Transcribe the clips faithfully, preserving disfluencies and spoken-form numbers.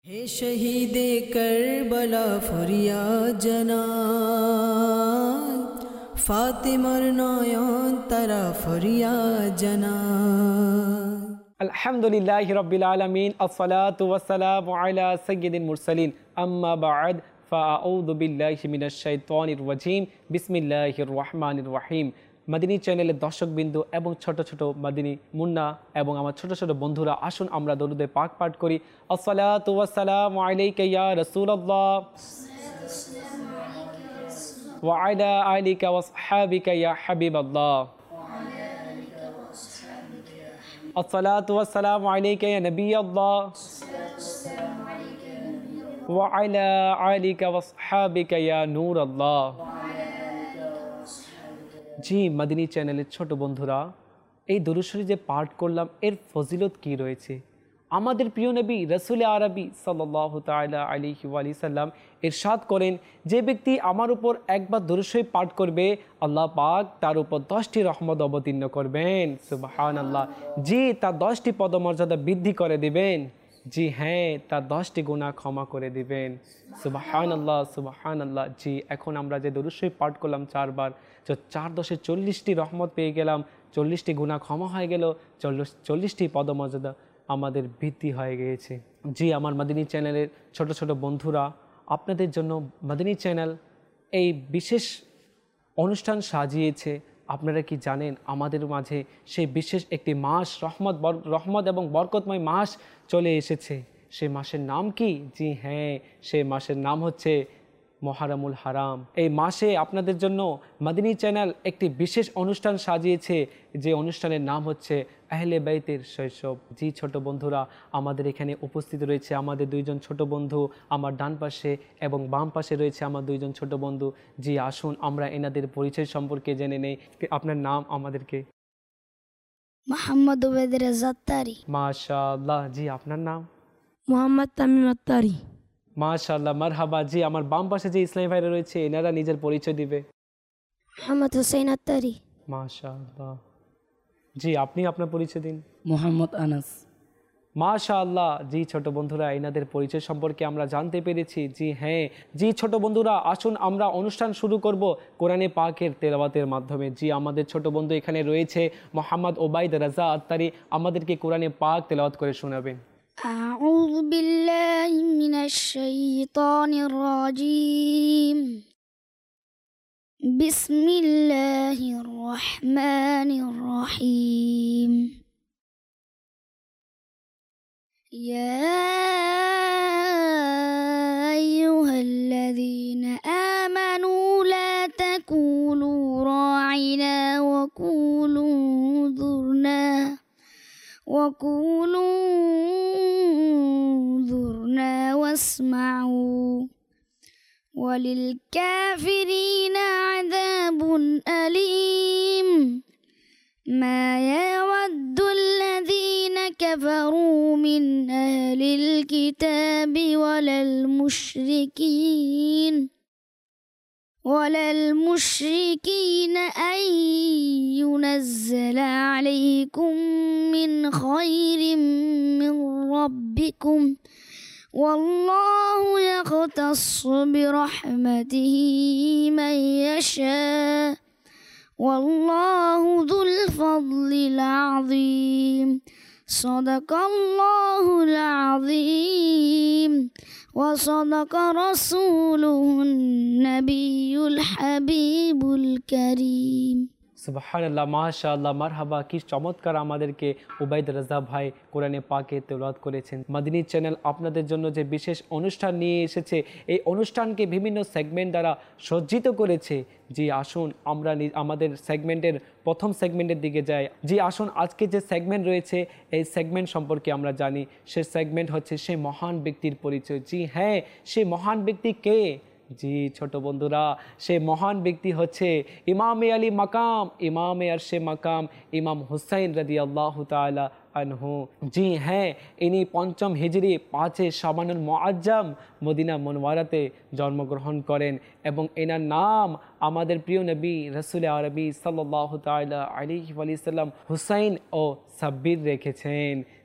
हे शहीदे Karbala फरियाद জানাই ফাতেমার নয়ন তারা ফরিয়াদ জানাই। আলহামদুলিল্লাহি রাব্বিল আলামিন, আসসালাতু ওয়াসসালামু আলা সাইয়্যিদিল মুরসালিন, আম্মা বা'দ, ফাআউযু বিল্লাহি মিনাশ শাইতানির রাজীম, বিসমিল্লাহির রহমানির রহিম। মাদিনী চ্যানেলের দর্শকবৃন্দ এবং ছোট ছোট মাদিনী মুন্না এবং আমার ছোট ছোট বন্ধুরা, আসুন আমরা দরুদে পাক পাঠ করি। আসসালাতু ওয়াসসালামু আলাইকা ইয়া রাসূলুল্লাহ ওয়া আলা আলিকা ওয়া আসহাবিকা ইয়া হাবিবাল্লাহ। আসসালাতু ওয়াসসালামু আলাইকা ইয়া নবিয়াল্লাহ ওয়া আলা আলিকা ওয়া আসহাবিকা ইয়া নূরাল্লাহ। জি মাদিনী চ্যানেলের ছোট বন্ধুরা, এই দরুদ শরীফ যে পাঠ করলাম এর ফজিলত কি রয়েছে? আমাদের প্রিয় নবী রাসূল আরবি সাল্লাল্লাহু তাআলা আলাইহি ওয়া সাল্লাম ইরশাদ করেন, যে ব্যক্তি আমার উপর একবার দরুদ শরীফ পাঠ করবে, আল্লাহ পাক তার উপর দশটি রহমত অবতীর্ণ করবেন। সুবহানাল্লাহ। জি, তার দশটি পদমর্যাদা বৃদ্ধি করে দিবেন। জি হ্যাঁ, তার দশটি গুনাহ ক্ষমা করে দিবেন। সুবহানাল্লাহ সুবহানাল্লাহ। জি, এখন আমরা যে দরুদ শরীফ পাঠ করলাম চারবার, তো চার দশে চল্লিশটি রহমত পেয়ে গেলাম, চল্লিশটি গুনাহ ক্ষমা হয়ে গেল, চল্লিশ চল্লিশটি পদমর্যাদা আমাদের বৃদ্ধি হয়ে গিয়েছে। জি আমার মাদিনী চ্যানেলের ছোট ছোট বন্ধুরা, আপনাদের জন্য মাদিনী চ্যানেল এই বিশেষ অনুষ্ঠান সাজিয়েছে। আপনারা কি জানেন, আমাদের মাঝে সেই বিশেষ একটি মাস, রহমত রহমত এবং বরকতময় মাস চলে এসেছে। সেই মাসের নাম কি? জি হ্যাঁ, সেই মাসের নাম হচ্ছে মুহররমুল হারাম। এই মাসে আপনাদের জন্য মাদিনী চ্যানেল একটি বিশেষ অনুষ্ঠান সাজিয়েছে, যে অনুষ্ঠানের নাম হচ্ছে আহলে বাইতের শৈশব। জি ছোট বন্ধুরা, আমাদের এখানে উপস্থিত রয়েছে আমাদের দুইজন ছোট বন্ধু, আমার ডান পাশে এবং বাম পাশে রয়েছে আমার দুইজন ছোট বন্ধু। জি আসুন আমরা এনাদের পরিচয় সম্পর্কে জেনে নেই। আপনার নাম আমাদেরকে? মোহাম্মদ ওবায়দ রেজা আত্তারি। মাশাআল্লাহ। জি আপনার নাম? মোহাম্মদ তামিম আত্তারি। মাশাআল্লাহ, মারহাবা। জি আমার বাম পাশে যে ইসলামী ভাইরা রয়েছে, এনারা নিজের পরিচয় দিবে। মোহাম্মদ হুসাইন আত্তারি। মাশাআল্লাহ। জি আপনি আপনার পরিচয় দিন। মোহাম্মদ আনাস। মাশাআল্লাহ। জি ছোট বন্ধুরা, এনাদের পরিচয় সম্পর্কে আমরা জানতে পেরেছি। জি হ্যাঁ, জি ছোট বন্ধুরা, আসুন আমরা অনুষ্ঠান শুরু করব কোরআনে পাকের তেলাওয়াতের মাধ্যমে। জি আমাদের ছোট বন্ধু এখানে রয়েছে মোহাম্মদ ওবায়দ রেজা আত্তারি, আমাদেরকে কোরআনে পাক তেলাওয়াত করে শোনাবেন। আউযু বিল্লাহি মিনাশ শাইতানির রাজীম। বিসমিল্লাহির রহমানির রহিম। ইয়া আইয়ুহাল্লাযীনা আমানু লা তাকুলু রা'ইনা ওয়া কুলু যুরনা وقولوا انظرنا واسمعوا وللكافرين عذاب أليم ما يود الذين كفروا من أهل الكتاب ولا المشركين ولا المشركين أن ينزل عليكم من خير من ربكم والله يختص برحمته من يشاء والله ذو الفضل العظيم صدق الله العظيم وصدق رسوله النبي الحبيب الكريم। সুবহানাল্লাহ, মাশাআল্লাহ, মারহাবা। কি চমৎকার আমাদেরকে ওবায়দ রেজা ভাই কোরআনে পাকে তেলাওয়াত করেছেন। মাদিনী চ্যানেল আপনাদের জন্য যে বিশেষ অনুষ্ঠান নিয়ে এসেছে, এই অনুষ্ঠানকে বিভিন্ন সেগমেন্ট দ্বারা সজ্জিত করেছে। জি আসুন আমরা আমাদের সেগমেন্টের প্রথম সেগমেন্টের দিকে যাই। জি আসুন আজকে যে সেগমেন্ট রয়েছে, এই সেগমেন্ট সম্পর্কে আমরা জানি। সে সেগমেন্ট হচ্ছে সেই মহান ব্যক্তির পরিচয়। জি হ্যাঁ, সেই মহান ব্যক্তি কে? জি ছোট বন্ধুরা, সে মহান ব্যক্তি হচ্ছে ইমামে আলী মাকাম, ইমামে আরশে মাকাম, ইমাম হুসাইন রাদিয়াল্লাহু তাআলা আনহু। জি হ্যাঁ, ইনি পঞ্চম হিজরি পাঁচে শাবানুল মুআজ্জম মদিনা মুনওয়ারাতে জন্মগ্রহণ করেন এবং এনার নাম আমাদের প্রিয় নবী রাসূল আরবি সাল্লাল্লাহু তাআলা আলাইহি ওয়া সাল্লাম হুসাইন ও সাব্বির রেখেছেন।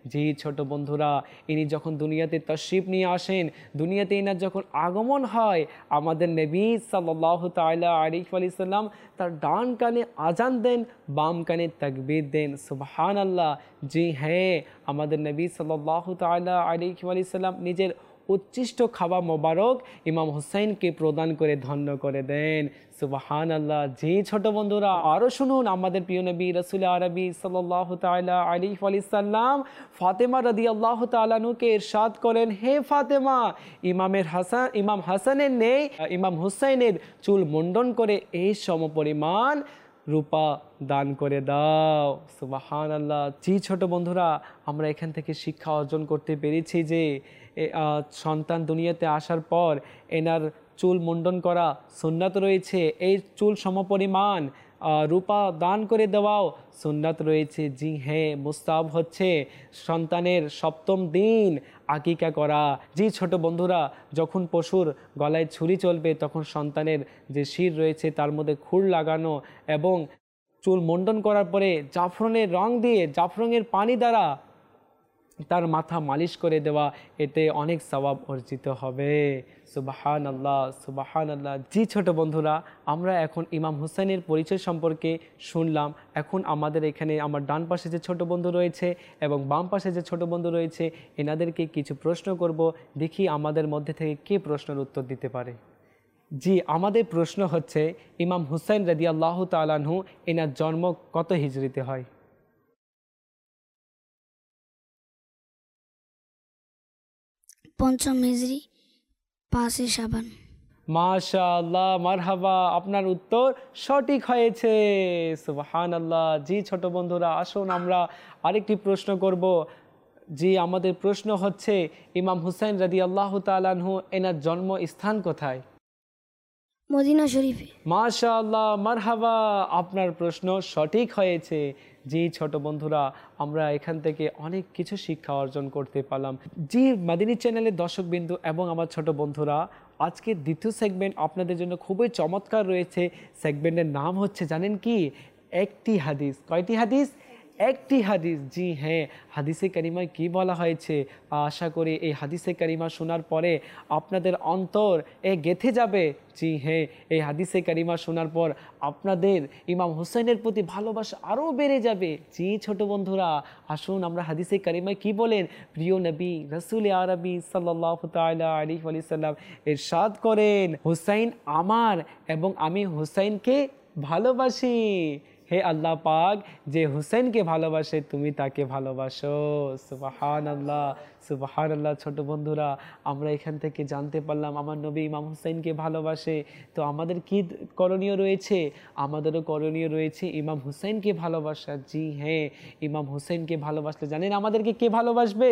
জি ছোট বন্ধুরা, ইনি যখন দুনিয়াতে তশরিফ নিয়ে আসেন, দুনিয়াতে ইনার যখন আগমন হয়, আমাদের নবী সাল্লাল্লাহু তাআলা আলাইহি ওয়া সাল্লাম তার ডান কানে আজান দেন, বাম কানে তাকবীর দেন। সুবহানাল্লাহ। জি হ্যাঁ, আমাদের নবী সাল্লাল্লাহু তাআলা আলাইহি ওয়া সাল্লাম নিজের উচ্ছিষ্ট খাবার মোবারক ইমাম হুসাইনকে প্রদান করে ধন্য করে দেন। সুবহানাল্লাহ। জি ছোট বন্ধুরা, আরও শুনুন, আমাদের প্রিয় নবী রাসূল আরবি সাল্লাল্লাহু তাআলা আলাইহি ওয়া সাল্লাম ফাতেমা রাদিয়াল্লাহু তাআলা আনহুকে ইরশাদ করেন, হে ফাতেমা, ইমামের হাসান ইমাম হাসানের নেই ইমাম হুসাইনের চুল মুন্ডন করে এই সমপরিমাণ রূপা দান করে দাও। সুবহানাল্লাহ। জি ছোট বন্ধুরা, আমরা এখান থেকে শিক্ষা অর্জন করতে পেরেছি যে সন্তান দুনিয়াতে আসার পর এনার চুল মুন্ডন করা সুন্নাত রয়েছে, এই চুল সমপরিমাণ রূপা দান করে দেওয়াও সুন্নাত রয়েছে। জি হ্যাঁ, মুস্তাহাব হচ্ছে সন্তানের সপ্তম দিন আকিকা করা। জি ছোট বন্ধুরা, যখন পশুর গলায় ছুরি চলবে তখন সন্তানের যে শির রয়েছে তার মধ্যে খুর লাগানো এবং চুল মুন্ডন করার পরে জাফরানের রং দিয়ে জাফরানের পানি দ্বারা তার মাথা মালিশ করে দেওয়া, এতে অনেক সওয়াব অর্জিত হবে। সুবহানাল্লাহ, সুবহানাল্লাহ। জি ছোট বন্ধুরা, আমরা এখন ইমাম হুসাইনের পরিচয় সম্পর্কে শুনলাম। এখন আমাদের এখানে আমার ডান পাশে যে ছোট বন্ধু রয়েছে এবং বাম পাশে যে ছোট বন্ধু রয়েছে, এনাদেরকে কিছু প্রশ্ন করব, দেখি আমাদের মধ্যে থেকে কে প্রশ্নের উত্তর দিতে পারে। জি, আমাদের প্রশ্ন হচ্ছে, ইমাম হুসাইন রাদিয়াল্লাহু তাআলা আনহু এনার জন্ম কত হিজরিতে হয়? পঞ্চম হিজরি, পাঁচই শাবান। মাশাআল্লাহ, মারহাবা, আপনার উত্তর সঠিক হয়েছে। সুবহানাল্লাহ। জি ছোট বন্ধুরা, আসুন আমরা আরেকটি প্রশ্ন করব। জি, আমাদের প্রশ্ন হচ্ছে, ইমাম হুসাইন রাদিয়াল্লাহু তাআলা আনহু এনার জন্ম স্থান কোথায়? মদিনা শরীফে। মাশাআল্লাহ, মারহাবা, আপনার প্রশ্ন সঠিক হয়েছে। জি ছোট বন্ধুরা, আমরা এখান থেকে অনেক কিছু শিক্ষা অর্জন করতে পারলাম। জি মাদিনী চ্যানেলের দর্শকবিন্দু এবং আমার ছোট বন্ধুরা, আজকের দ্বিতীয় সেগমেন্ট আপনাদের জন্য খুবই চমৎকার রয়েছে। সেগমেন্টের নাম হচ্ছে জানেন কি? একটি হাদিস। কয়টি হাদিস? একটি হাদিস। জি হ্যাঁ, হাদিসে কারিমায় কি বলা হয়েছে? আশা করি এই হাদিসে কারিমা শোনার পরে আপনাদের অন্তর এ গেঁথে যাবে। জি হ্যাঁ, এই হাদিসে কারিমা শোনার পর আপনাদের ইমাম হুসাইনের প্রতি ভালোবাসা আরও বেড়ে যাবে। জি ছোট বন্ধুরা, আসুন আমরা হাদিসে কারিমায় কি বলেন। প্রিয় নবী রাসূল আরবি সাল্লাল্লাহু তাআলা আলাইহি ওয়া সাল্লাম ইরশাদ করেন, হুসাইন আমার এবং আমি হুসাইনকে ভালোবাসি। হে আল্লাহ পাক, যে হুসাইনকে ভালোবাসে তুমি তাকে ভালোবাসো। সুবহানাল্লাহ, সুবহানাল্লাহ। ছোট বন্ধুরা, আমরা এখান থেকে জানতে পারলাম আমার নবী ইমাম হুসাইনকে ভালোবাসে। তো আমাদের কি করণীয় রয়েছে? আমাদেরও করণীয় রয়েছে ইমাম হুসাইনকে ভালোবাসা। জি হ্যাঁ, ইমাম হুসাইনকে ভালোবাসলে জানেন আমাদেরকে কে ভালোবাসবে?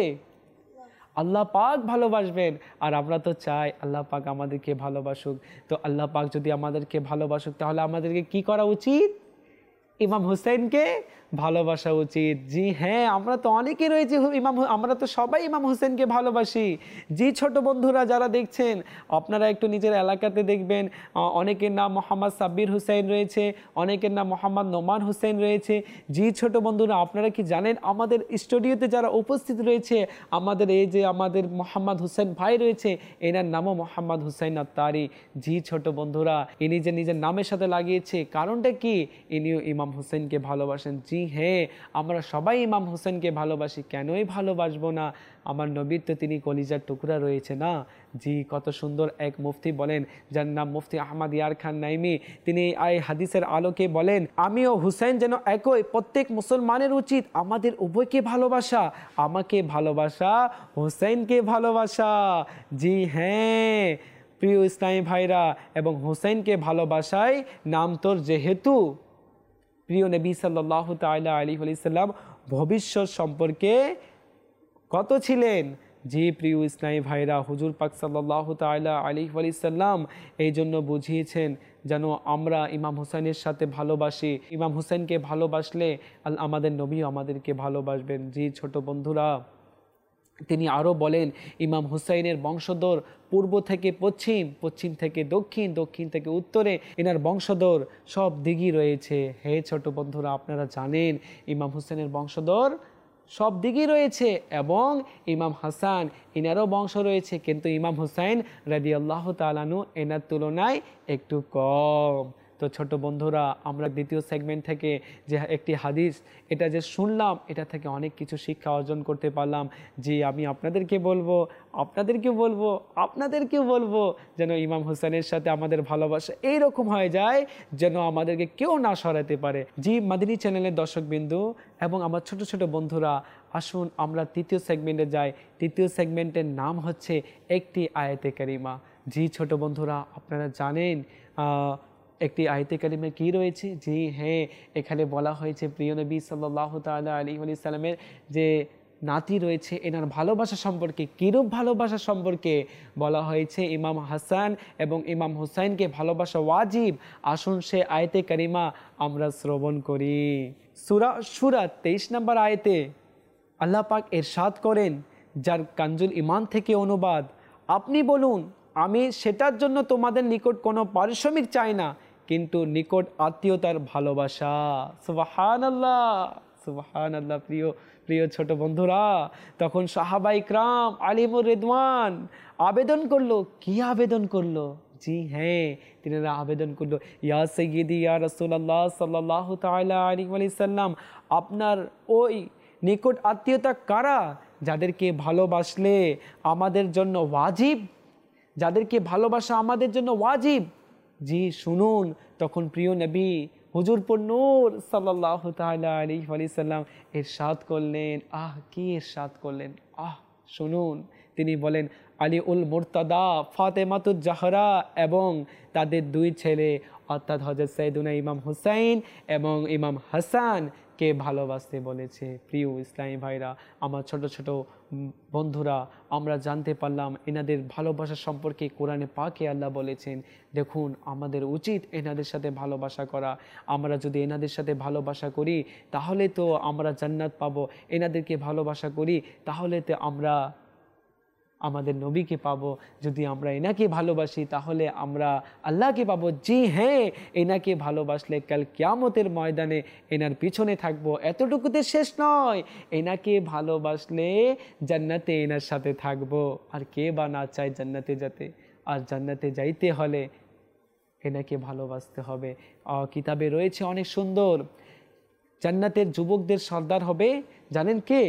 আল্লাহ পাক ভালোবাসবেন। আর আমরা তো চাই আল্লাহ পাক আমাদেরকে ভালোবাসুক। তো আল্লাহ পাক যদি আমাদেরকে ভালোবাসুক, তাহলে আমাদেরকে কি করা উচিত? ইমাম হুসাইনকে ভালোবাসা উচিত। জি হ্যাঁ, আমরা তো অনেকে রয়েছে ইমাম, আমরা তো সবাই ইমাম হুসাইনকে ভালোবাসি। জি ছোট বন্ধুরা, যারা দেখছেন আপনারা একটু নিজের এলাকাতে দেখবেন, অনেকের নাম মোহাম্মদ সাব্বির হুসাইন রয়েছে, অনেকের নাম মোহাম্মদ নোমান হুসাইন রয়েছে। জি ছোট বন্ধুরা, আপনারা কি জানেন আমাদের স্টুডিওতে যারা উপস্থিত রয়েছে, আমাদের এই যে আমাদের মোহাম্মদ হুসাইন ভাই রয়েছে, এনার নামও মোহাম্মদ হুসাইন আত্তারি। জি ছোট বন্ধুরা, ইনি যে নিজের নামের সাথে লাগিয়েছে, কারণটা কি? ইনিও ইমাম হুসাইনকে ভালোবাসেন। জি হ্যাঁ, আমরা সবাই ইমাম হুসাইনকে ভালোবাসি, কেনই ভালোবাসবো না? আমার নবীর তো তিনি কলিজার টুকরা রয়েছে না। জি, কত সুন্দর এক মুফতি বলেন, যার নাম মুফতি আহমদ ইয়ার খান নাইমি। তিনি এই হাদিসের আলোকে বলেন, আমি ও হুসাইন যেন একই, প্রত্যেক মুসলমানের উচিত আমাদের উভয়কে ভালোবাসা, আমাকে ভালোবাসা, হুসাইনকে ভালোবাসা। জি হ্যাঁ প্রিয় ইসলামী ভাইরা, এবং হুসাইনকে ভালোবাসায় নাম তোর যেহেতু। প্রিয় নবী সাল্লাল্লাহু তাআলা আলাইহি ওয়া সাল্লাম ভবিষ্যৎ সম্পর্কে কত ছিলেন? জি প্রিয় ইসলামী ভাইরা, হুজুর পাক সাল্লাল্লাহু তাআলা আলাইহি ওয়া সাল্লাম এই জন্য বুঝিয়েছেন যেন আমরা ইমাম হুসাইনের সাথে ভালোবাসি। ইমাম হুসাইনকে ভালোবাসলে আমাদের নবীও আমাদেরকে ভালোবাসবেন। জি ছোট বন্ধুরা, তিনি আরও বলেন, ইমাম হুসাইনের বংশধর পূর্ব থেকে পশ্চিম, পশ্চিম থেকে দক্ষিণ, দক্ষিণ থেকে উত্তরে, এনার বংশধর সব দিকই রয়েছে। হে ছোট বন্ধুরা, আপনারা জানেন ইমাম হুসাইনের বংশধর সব দিকেই রয়েছে, এবং ইমাম হাসান ইনারও বংশ রয়েছে, কিন্তু ইমাম হুসাইন রাদিয়াল্লাহু তাআলা আনহু এনার তুলনায় একটু কম। তো ছোট বন্ধুরা, আমরা দ্বিতীয় সেগমেন্ট থেকে যে একটি হাদিস এটা যে শুনলাম, এটা থেকে অনেক কিছু শিক্ষা অর্জন করতে পারলাম। জি, আমি আপনাদেরকে বলবো আপনাদেরকে বলবো আপনাদেরকে বলবো যেন ইমাম হুসাইনের সাথে আমাদের ভালোবাসা এইরকম হয়ে যায় যেন আমাদেরকে কেউ না সরাতে পারে। জি, মাদিনী চ্যানেলের দর্শকবিন্দু এবং আমার ছোট ছোট বন্ধুরা, আসুন আমরা তৃতীয় সেগমেন্টে যাই। তৃতীয় সেগমেন্টের নাম হচ্ছে একটি আয়াতে কারিমা। জি ছোট বন্ধুরা, আপনারা জানেন একটি আয়াতে কারিমা কি রয়েছে? জি হ্যাঁ, এখানে বলা হয়েছে প্রিয় নবী সাল্লাল্লাহু তাআলা আলাইহি ওয়াসাল্লামের যে নাতি রয়েছে এনার ভালোবাসা সম্পর্কে, কিরূপ ভালোবাসা সম্পর্কে বলা হয়েছে। ইমাম হাসান এবং ইমাম হুসাইনকে ভালোবাসা ওয়াজিব। আসুন সে আয়াতে কারিমা আমরা শ্রবণ করি। সূরা সূরা তেইশ নম্বর আয়াতে আল্লাহ পাক ইরশাদ করেন, যার কানজুল ঈমান থেকে অনুবাদ, আপনি বলুন, আমি সেটার জন্য তোমাদের নিকট কোনো পারিশ্রমিক চাই না, কিন্তু নিকট আত্মীয়তার ভালোবাসা। সুবহানাল্লাহ সুবহানাল্লাহ। প্রিয় প্রিয় ছোট বন্ধুরা, তখন সাহাবায়ে ইকরাম আলিমুর রিদওয়ান আবেদন করলো। কি আবেদন করলো? জি হ্যাঁ, তিনারা আবেদন করলো, ইয়া সাইয়্যিদি ইয়া রাসূলুল্লাহ সাল্লাল্লাহু তাআলা আলাইহি ওয়াসাল্লাম, আপনার ওই নিকট আত্মীয়তা কারা যাদেরকে ভালোবাসলে আমাদের জন্য ওয়াজিব, যাদেরকে ভালোবাসা আমাদের জন্য ওয়াজিব। জি শুনুন, তখন প্রিয় নবী হুজুরপুর নূর সাল্লাল্লাহু তাআলা আলাইহি ওয়াসাল্লাম ইরশাদ করলেন। আহ কি ইরশাদ করলেন, আহ শুনুন। তিনি বলেন, আলী উল মুরতাদা, ফাতেমাতুজ জাহরা এবং তাদের দুই ছেলে অর্থাৎ হযরত সাইয়্যিদুনা ইমাম হুসাইন এবং ইমাম হাসান কে ভালোবাসতে বলেছে। প্রিয় ইসলামী ভাইরা, আমার ছোট ছোট বন্ধুরা, আমরা জানতে পারলাম এনাদের ভালোবাসা সম্পর্কে কোরআনে পাকে আল্লাহ বলেছেন। দেখুন, আমাদের উচিত এনাদের সাথে ভালোবাসা করা। আমরা যদি এনাদের সাথে ভালোবাসা করি তাহলে তো আমরা জান্নাত পাবো। এনাদেরকে ভালোবাসা করি তাহলে তো আমরা আমাদের নবীকে পাবো। যদি আমরা এনাকে ভালোবাসি তাহলে আমরা আল্লাহকে পাবো। জি হ্যাঁ, এনাকে ভালোবাসলে কাল কিয়ামতের ময়দানে এনার পিছনে থাকবো। এতটুকুতে শেষ নয়, এনাকে ভালোবাসলে জান্নাতে এনার সাথে থাকবো। আর কে বা না চায় জান্নাতে যেতে? আর জান্নাতে যাইতে হলে এনাকে ভালোবাসতে হবে। কিতাবে রয়েছে অনেক সুন্দর, জান্নাতের যুবকদের সর্দার হবে জানেন কে?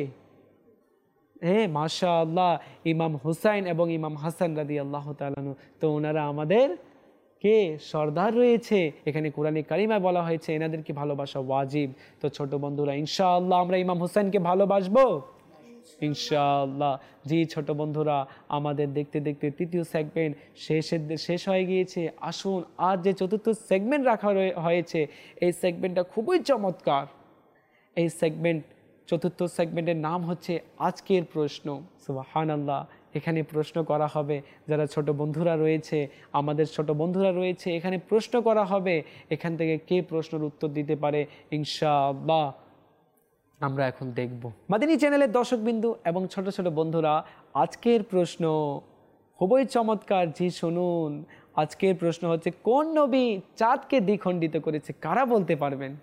হ্যাঁ মাশাআল্লাহ, ইমাম হুসাইন এবং ইমাম হাসান রাদিয়াল্লাহু তাআলা আনহু। তো ওনারা আমাদের কে সর্দার রয়েছে। এখানে কোরআনে কারিমায় বলা হয়েছে এনাদেরকে ভালোবাসা ওয়াজিব। তো ছোট বন্ধুরা, ইনশাআল্লাহ আমরা ইমাম হুসাইনকে ভালোবাসবো ইনশাআল্লাহ। জি ছোট বন্ধুরা, আমাদের দেখতে দেখতে তৃতীয় সেগমেন্ট শেষের শেষ হয়ে গিয়েছে। আসুন আজ যে চতুর্থ সেগমেন্ট রাখা হয়েছে, এই সেগমেন্টটা খুবই চমৎকার। এই সেগমেন্ট চতুর্থ সেগমেন্টের নাম হচ্ছে আজকের প্রশ্ন। সুবহানাল্লাহ। এখানে প্রশ্ন করা হবে, যারা ছোট বন্ধুরা রয়েছে, আমাদের ছোট বন্ধুরা রয়েছে, এখানে প্রশ্ন করা হবে। এখান থেকে কে প্রশ্নের উত্তর দিতে পারে ইনশাআল্লাহ আমরা এখন দেখব। মাদিনী চ্যানেলের দর্শকবিন্দু এবং ছোট ছোট বন্ধুরা, আজকের প্রশ্ন খুবই চমৎকার। জি শুনুন, আজকের প্রশ্ন হচ্ছে, কোন নবী চাঁদকে দ্বিখণ্ডিত করেছে? কারা বলতে পারবেন?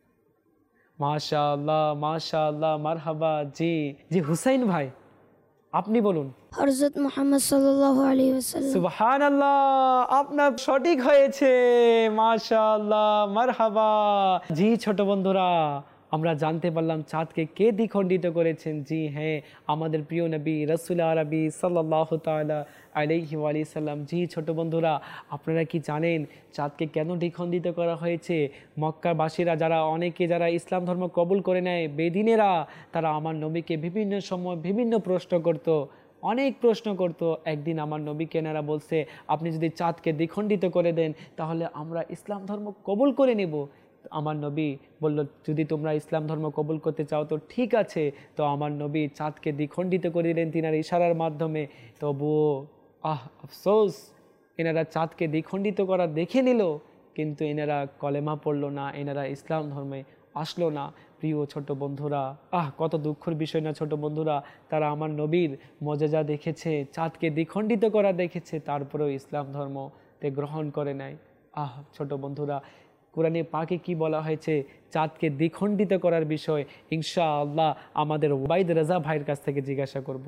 মাশাআল্লাহ মাশাআল্লাহ, মারহাবা। জি জি হুসাইন ভাই, আপনি বলুন। হযরত মুহাম্মদ সাল্লাল্লাহু আলাইহি ওয়াসাল্লাম। সুবহানাল্লাহ, আপনার সঠিক হয়েছে। মাশাআল্লাহ, মারহাবা। জি ছোট বন্ধুরা, আমরা জানতে পারলাম চাঁদকে কে দ্বিখণ্ডিত করেছেন। জি হ্যাঁ, আমাদের প্রিয় নবী রাসূল আরবি সাল্লাল্লাহু তাআলা আলাইহি ওয়াসাল্লাম। জি ছোট বন্ধুরা, আপনারা কি জানেন চাঁদকে কেন দ্বিখণ্ডিত করা হয়েছে? মক্কাবাসীরা যারা অনেকে যারা ইসলাম ধর্ম কবুল করে নেয়, বেদিনেরা, তারা আমার নবীকে বিভিন্ন সময় বিভিন্ন প্রশ্ন করত, অনেক প্রশ্ন করত। একদিন আমার নবীকে এনারা বলছে, আপনি যদি চাঁদকে দ্বিখণ্ডিত করে দেন তাহলে আমরা ইসলাম ধর্ম কবুল করে নেব। আমার নবী বলল, যদি তোমরা ইসলাম ধর্ম কবুল করতে চাও তো ঠিক আছে। তো আমার নবী চাঁদকে দ্বিখণ্ডিত করে দিলেন তিনার ইশারার মাধ্যমে। তবুও আহ আফসোস, এনারা চাঁদকে দ্বিখণ্ডিত করা দেখে নিল, কিন্তু এনারা কলেমা পড়লো না, এনারা ইসলাম ধর্মে আসলো না। প্রিয় ছোট বন্ধুরা, আহ কত দুঃখের বিষয় না ছোট বন্ধুরা, তারা আমার নবীর মজেজা দেখেছে, চাঁদকে দ্বিখণ্ডিত করা দেখেছে, তারপরেও ইসলাম ধর্মতে গ্রহণ করে নাই। আহ ছোট বন্ধুরা, কোরআনে পাকে কি বলা হয়েছে চাঁদকে দ্বিখণ্ডিত করার বিষয় ইনশাআল্লাহ আমাদের ওবাইদ রাজা ভাইয়ের কাছ থেকে জিজ্ঞাসা করব।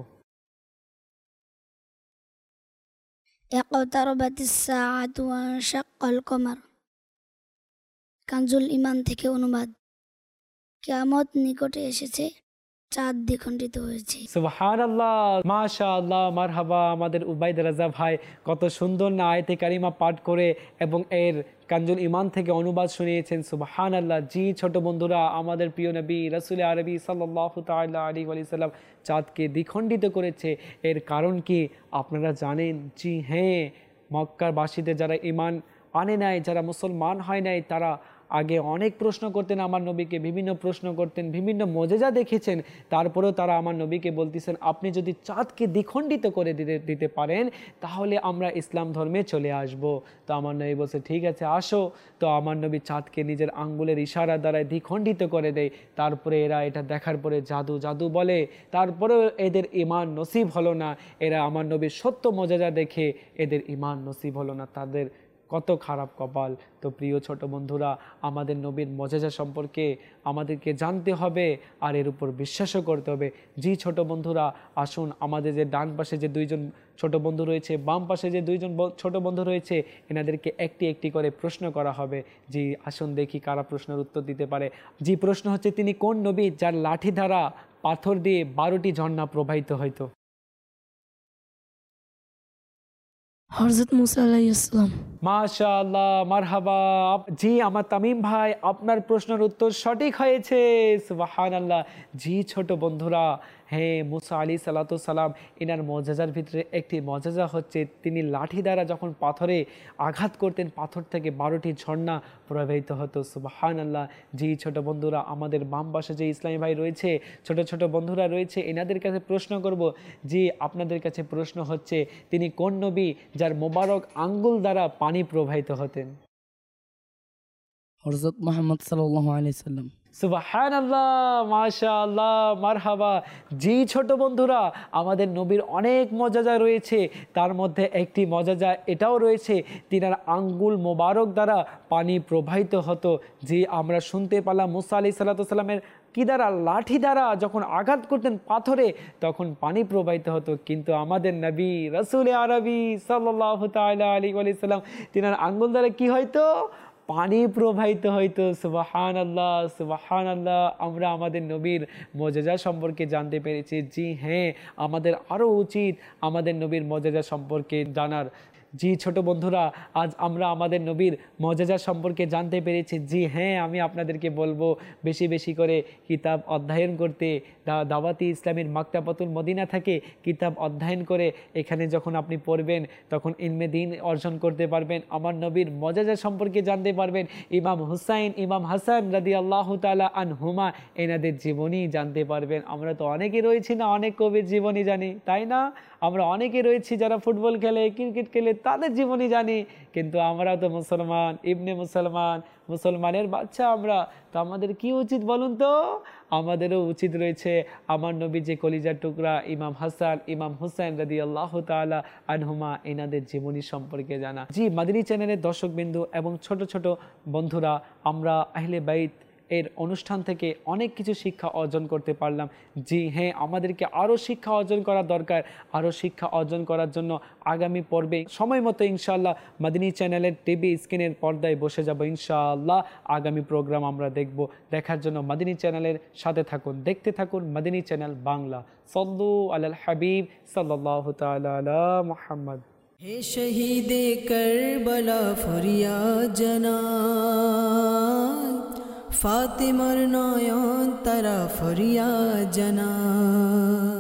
ইকতারাবাতিস সাআতু ওয়া শাক্কাল কমার। কানজুল ঈমান থেকে অনুবাদ। কিয়ামত নিকটে এসেছে, চাঁদ দ্বিখণ্ডিত হয়েছে। সুবহানাল্লাহ, মাশাআল্লাহ, মারহাবা। আমাদের উবাইদ রাজা ভাই কত সুন্দর না আয়াতে কারিমা পাঠ করে এবং এর কানজুল ঈমান থেকে অনুবাদ শুনিয়েছেন। সুবহানাল্লাহ। জি ছোট বন্ধুরা, আমাদের প্রিয় নবী রাসূল আরবি সাল্লাল্লাহু তাআলা আলাইহি ওয়া সাল্লাম চাঁদকে দ্বিখণ্ডিত করেছে। এর কারণ কি আপনারা জানেন? জি হ্যাঁ, মক্কার বাসীদের যারা ঈমান আনে নাই, যারা মুসলমান হয় নাই, তারা আগে অনেক প্রশ্ন করতেন আমার নবীকে, বিভিন্ন প্রশ্ন করতেন, বিভিন্ন মজেজা দেখেছেন। তারপরেও তারা আমার নবীকে বলতেছেন আপনি যদি চাঁদকে দ্বিখণ্ডিত করে দিতে দিতে পারেন তাহলে আমরা ইসলাম ধর্মে চলে আসব। তো আমার নবী বলছে ঠিক আছে আসো। তো আমার নবী চাঁদকে নিজের আঙ্গুলের ইশারা দ্বারায় দ্বিখণ্ডিত করে দেয়। তারপরে এরা এটা দেখার পরে জাদু জাদু বলে, তারপরেও এদের ঈমান নসিব হলো না। এরা আমার নবীর সত্য মজেজা দেখে এদের ঈমান নসিব হলো না। তাদের কত খারাপ কপাল। তো প্রিয় ছোট বন্ধুরা, আমাদের নবীর মজেজা সম্পর্কে আমাদেরকে জানতে হবে আর এর উপর বিশ্বাসও করতে হবে। জি ছোট বন্ধুরা, আসুন আমাদের যে ডান পাশে যে দুইজন ছোট বন্ধু রয়েছে, বাম পাশে যে দুইজন ছোট বন্ধু রয়েছে, এনাদেরকে একটি একটি করে প্রশ্ন করা হবে। জি আসুন দেখি কারা প্রশ্নের উত্তর দিতে পারে। জি প্রশ্ন হচ্ছে, তিনি কোন নবী যার লাঠি দ্বারা পাথর দিয়ে বারোটি ঝর্ণা প্রবাহিত হইতো? হযরত মুসা আলাইহিস সালাম। মাশাআল্লাহ, মারহাবা। জি আমার তামিম ভাই, আপনার প্রশ্নের উত্তর সঠিক হয়েছে। সুবহানাল্লাহ। জি ছোট বন্ধুরা, হ্যাঁ মুসা আলাইহিস সালাতু সালাম এনার মজেজার ভিতরে একটি মজেজা হচ্ছে তিনি লাঠি দ্বারা যখন পাথরে আঘাত করতেন পাথর থেকে বারোটি ঝর্ণা প্রবাহিত হতো। সুবহানাল্লাহ। জি ছোট বন্ধুরা, আমাদের বাম পাশে যে ইসলামী ভাই রয়েছে, ছোট ছোট বন্ধুরা রয়েছে, এনাদের কাছে প্রশ্ন করব। জি আপনাদের কাছে প্রশ্ন হচ্ছে, তিনি কোন নবী যার মোবারক আঙ্গুল দ্বারা পানি প্রবাহিত হতেন? হযরত মুহাম্মদ সাল্লাল্লাহু আলাইহি সাল্লাম। সুবহানাল্লাহ, মাশাআল্লাহ, মারহাবা। জি ছোট বন্ধুরা, আমাদের নবীর অনেক মজাজা রয়েছে, তার মধ্যে একটি মজাজা এটাও রয়েছে তিনার আঙ্গুল মোবারক দ্বারা পানি প্রবাহিত হতো। জি আমরা শুনতে পেলাম মুসা আলাইহিস সালাতু সালামের কি দ্বারা, লাঠি দ্বারা যখন আঘাত করতেন পাথরে তখন পানি প্রবাহিত হতো। কিন্তু আমাদের নবী রাসূল আরবি সাল্লাল্লাহু তাআলা আলাইহি ওয়া সাল্লাম তিনার আঙ্গুল দ্বারা কি হইতো? পানি প্রবাহিত হইতো। সুবহানাল্লাহ, সুবহানাল্লাহ। আমরা আমাদের নবীর মজেজা সম্পর্কে জানতে পেরেছি। জি হ্যাঁ, আমাদের আরও উচিত আমাদের নবীর মজেজা সম্পর্কে জানার। জি ছোট বন্ধুরা, আজ আমরা আমাদের নবীর মজেজা সম্পর্কে জানতে পেরেছি। জি হ্যাঁ, আমি আপনাদেরকে বলবো বেশি বেশি করে কিতাব অধ্যয়ন করতে। দাওয়াতি ইসলামের মাকতাবাতুল মদিনা থেকে কিতাব অধ্যয়ন করে এখানে যখন আপনি পড়বেন তখন ইলমে দ্বীন অর্জন করতে পারবেন, আমার নবীর মজেজা সম্পর্কে জানতে পারবেন। ইমাম হুসাইন, ইমাম হাসান রাদিয়াল্লাহু তাআলা আনহুমা এনাদের জীবনী জানতে পারবেন। আমরা তো অনেকে রয়েছি না, অনেক কবির জীবনী জানি, তাই না? আমরা অনেকে রয়েছি যারা ফুটবল খেলে, ক্রিকেট খেলে, তাদের জীবনী জানি, কিন্তু আমরা তো মুসলমান, ইবনে মুসলমান, মুসলমানের বাচ্চা আমরা। তো আমাদের কি উচিত বলুন তো? আমাদেরও উচিত রয়েছে আমার নবী যে কলিজার টুকরা ইমাম হাসান, ইমাম হুসাইন রাদিয়াল্লাহু তাআলা আনহুমা এনাদের জীবনী সম্পর্কে জানা। জি মাদানী চ্যানেলের দর্শকবিন্দু এবং ছোট ছোট বন্ধুরা, আমরা আহলে বাইত এর অনুষ্ঠান থেকে অনেক কিছু শিক্ষা অর্জন করতে পারলাম। জি হ্যাঁ, আমাদেরকে আরও শিক্ষা অর্জন করা দরকার। আরও শিক্ষা অর্জন করার জন্য আগামী পর্বে সময় মতো ইনশাআল্লাহ মাদানী চ্যানেলের টিভি স্ক্রিনের পর্দায় বসে যাব। ইনশাআল্লাহ আগামী প্রোগ্রাম আমরা দেখব। দেখার জন্য মাদানী চ্যানেলের সাথে থাকুন, দেখতে থাকুন মাদানী চ্যানেল বাংলা। সল্লু আলাল হাবিব সাল্লাল্লাহু তাআলা আলা মুহাম্মদ। হে শহীদে কারবালা ফরিয়াদ জানাই, ফাতেমার নয়ন তারা ফরিয়াদ জানাই।